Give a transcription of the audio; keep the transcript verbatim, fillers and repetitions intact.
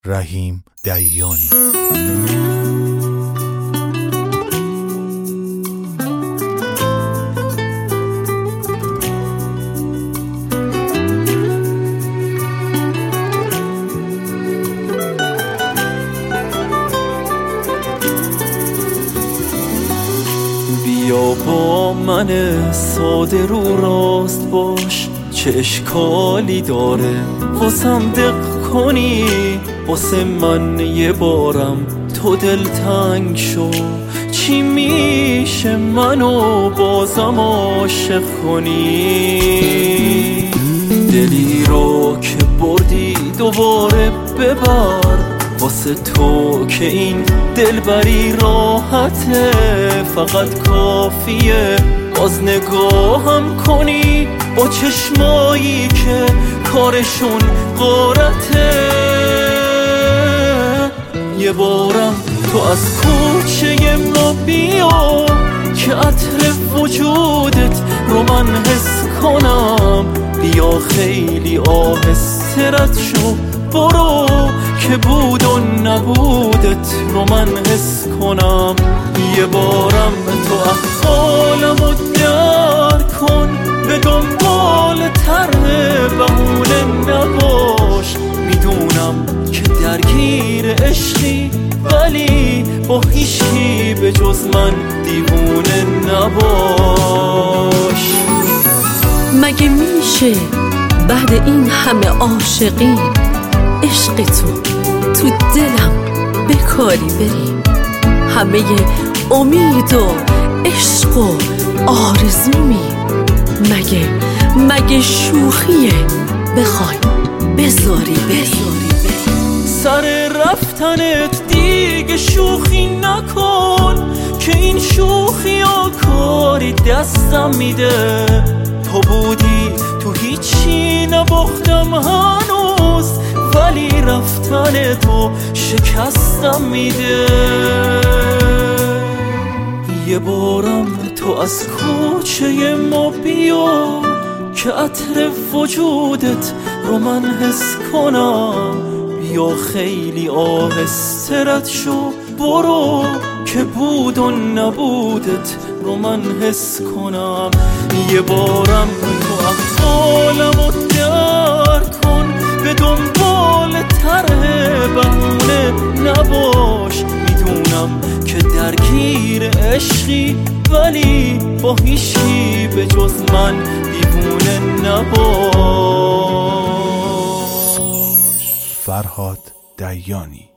رحیم دیانی. بیا با من ساده رو راست باش، چه اشکالی داره واسم دق کنی. واسه من یه بارم تو دلتنگ شو، چی میشه منو بازم عاشق کنی. دلی رو که بردی دوباره ببر، واسه تو که این دلبری راحته. فقط کافیه باز نگاهم کنی با چشمایی که کارشون غارته. یه بارم تو از کوچه ما بیا که عطر وجودت رو من حس کنم. بیا خیلی آهسته رد شو، برو که بود و نبودت رو من حس کنم. یه بارم تو احوالمو درک کن، به دنبال طرح بهونه نباش. میدونم که درگیر عشقی، ولی با هیچکی به جز من دیوونه نباش. مگه میشه بعد این همه عاشقی عشق تو تو دلم به کاری بری؟ همه امید و عشق و آرزومی مگه مگه شوخیه بخوای بذاری بری؟ سر رفتنت دیگه شوخی نکن، که این شوخی ها کاری دستم میده. تو بودی تو هیچی نباختم هنوز، ولی رفتن تو شکستم میده. یه بارم تو از کوچه ما بیا که عطر وجودت رو من حس کنم. بیا خیلی آهسته رد شو، برو که بود و نبودت رو من حس کنم. یه بارم تو احوالمو درک کن، به دنبال طرح بهونه نباش. میدونم که درگیر عشقی، ولی با هیچی به جز من دیوونه نباش. فرهاد دیانی.